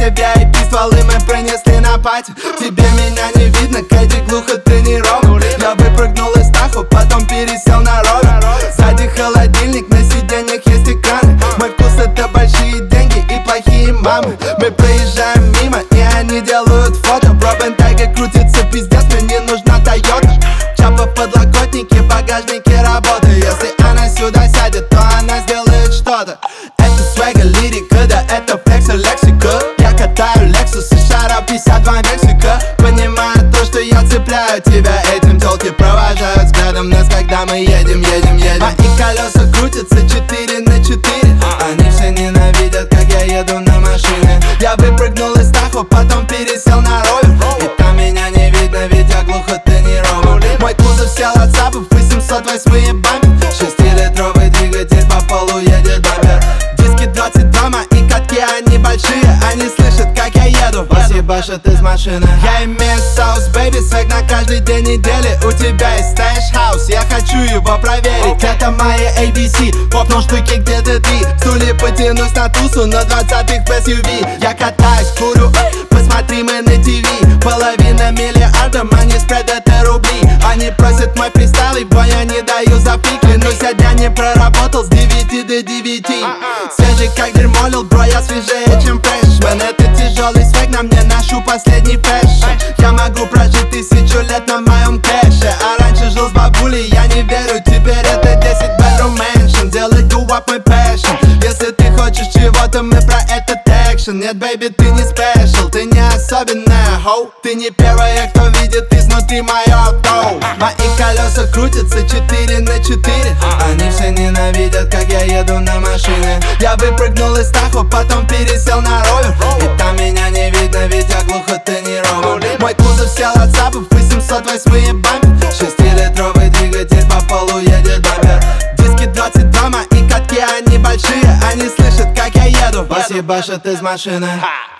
все VIP стволы мы принесли на пати. Тебе меня не видно, Кэдди глухо тренирован. Я выпрыгнул из Тахо, потом пересел на ровер. Сзади холодильник, на сиденьях есть экраны. Мой вкус это большие деньги и плохие мамы. Мы проезжаем мимо и они делают фото. В Робентайге крутится пиздец, мне не нужна Тойота. Чапа в подлокотнике, в багажнике работа. Если она сюда сядет, то она сделает что-то. Это свега, лирика, да это флекса, лексика. Я катаю Lexus и шара 52 Мексика. Понимаю то, что я цепляю тебя этим. Тёлки провожают взглядом нас, когда мы едем. Мои колеса крутятся 4 на 4. Они все ненавидят, как я еду на машине. Я выпрыгнул из Тахо, потом пересел на ровер. И там меня не видно, ведь я глухо тренирован. Мой кузов сел от САПов, 808 бампер. 6-литровый двигатель по полу едет бампер. Диски 22, мои катки, они большие. Они слышат, как я еду. Башат из машины. Я имею соус, бэйби, свек на каждый день недели. У тебя есть стэш-хаус, я хочу его проверить. Это мои ABC, попнул штуки где-то 3. Стулья потянусь на тусу, на 20-х в SUV. Я катаюсь, курю, посмотри, мы на ТВ. Половина миллиарда, money spread это рубли. Они просят мой фристайл, и бой я не даю за фиг. Клянусь, я дня не проработал с 9 до 9. Свежий как дерьмо, лил, бро, я свежее, чем фрешмен. Это тяжелый свек, на мне ношу последний фэшн. Я могу прожить 1000 лет на моем кэше. А раньше жил с бабулей, я не верю, теперь это 10 bedroom mansion. Делай do-up мой passion. Если ты хочешь чего-то, мы про этот экшен. Нет, бэйби, ты не спешл, ты не особенная, хоу. Ты не первая, кто видит изнутри мое авто. Мои колеса крутятся 4 на 4. Они все ненавидят, как я еду на машине. Я выпрыгнул из Тахо, потом пересел на ровер. И там меня не видно, ведь я глухо тренирован. Мой кузов сел от САПов, 808 бампер. 6-литровый двигатель по полу едет бампер. Диски 22, мои катки, они большие. Они слышат, как я еду. Башат из машины.